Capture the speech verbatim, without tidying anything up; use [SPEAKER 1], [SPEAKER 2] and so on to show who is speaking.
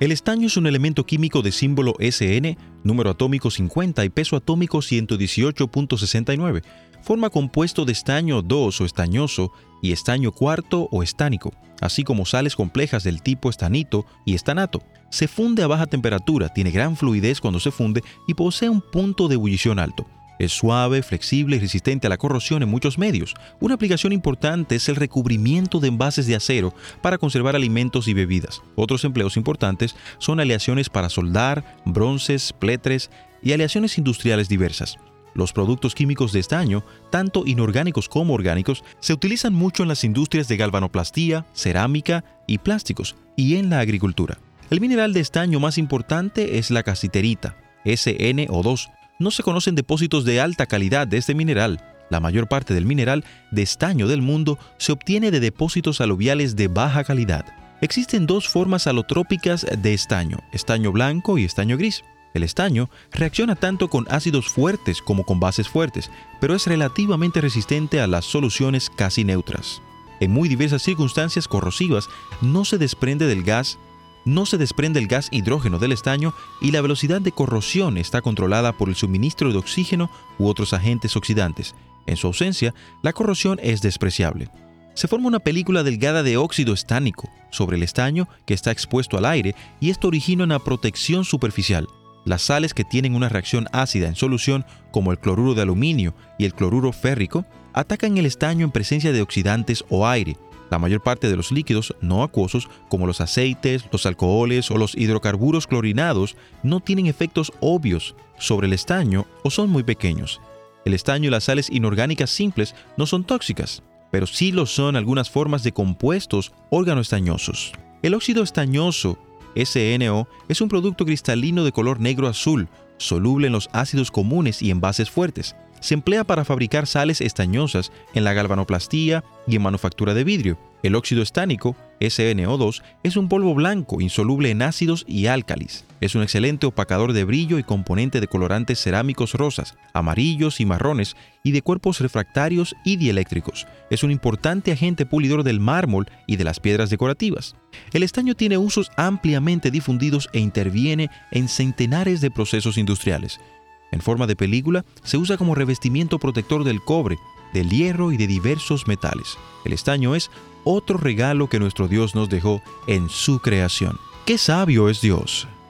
[SPEAKER 1] El estaño es un elemento químico de símbolo S N, número atómico cincuenta y peso atómico ciento dieciocho punto sesenta y nueve. Forma compuesto de estaño dos o estañoso y estaño cuarto o estánico, así como sales complejas del tipo estanito y estanato. Se funde a baja temperatura, tiene gran fluidez cuando se funde y posee un punto de ebullición alto. Es suave, flexible y resistente a la corrosión en muchos medios. Una aplicación importante es el recubrimiento de envases de acero para conservar alimentos y bebidas. Otros empleos importantes son aleaciones para soldar, bronces, pletres y aleaciones industriales diversas. Los productos químicos de estaño, tanto inorgánicos como orgánicos, se utilizan mucho en las industrias de galvanoplastía, cerámica y plásticos, y en la agricultura. El mineral de estaño más importante es la casiterita, S N O dos. No se conocen depósitos de alta calidad de este mineral. La mayor parte del mineral de estaño del mundo se obtiene de depósitos aluviales de baja calidad. Existen dos formas alotrópicas de estaño, estaño blanco y estaño gris. El estaño reacciona tanto con ácidos fuertes como con bases fuertes, pero es relativamente resistente a las soluciones casi neutras. En muy diversas circunstancias corrosivas no se desprende del gas No se desprende el gas hidrógeno del estaño y la velocidad de corrosión está controlada por el suministro de oxígeno u otros agentes oxidantes. En su ausencia, la corrosión es despreciable. Se forma una película delgada de óxido estánico sobre el estaño que está expuesto al aire y esto origina una protección superficial. Las sales que tienen una reacción ácida en solución, como el cloruro de aluminio y el cloruro férrico, atacan el estaño en presencia de oxidantes o aire. La mayor parte de los líquidos no acuosos, como los aceites, los alcoholes o los hidrocarburos clorinados, no tienen efectos obvios sobre el estaño o son muy pequeños. El estaño y las sales inorgánicas simples no son tóxicas, pero sí lo son algunas formas de compuestos organoestañosos. El óxido estañoso, S N O, es un producto cristalino de color negro-azul, soluble en los ácidos comunes y en bases fuertes. Se emplea para fabricar sales estañosas en la galvanoplastía y en manufactura de vidrio. El óxido estánico, S N O dos, es un polvo blanco insoluble en ácidos y álcalis. Es un excelente opacador de brillo y componente de colorantes cerámicos rosas, amarillos y marrones y de cuerpos refractarios y dieléctricos. Es un importante agente pulidor del mármol y de las piedras decorativas. El estaño tiene usos ampliamente difundidos e interviene en centenares de procesos industriales. En forma de película, se usa como revestimiento protector del cobre, del hierro y de diversos metales. El estaño es otro regalo que nuestro Dios nos dejó en su creación. ¡Qué sabio es Dios!